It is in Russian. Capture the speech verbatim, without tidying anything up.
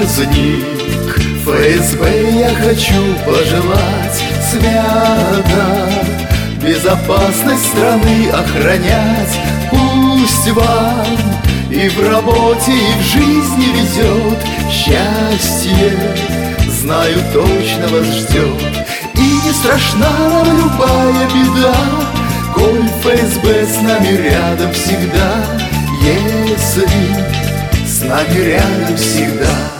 праздник ФСБ я хочу пожелать свято безопасность страны охранять. Пусть вам и в работе, и в жизни везет счастье, знаю, точно вас ждет. И не страшна нам любая беда, коль ФСБ с нами рядом всегда. Если с нами рядом всегда.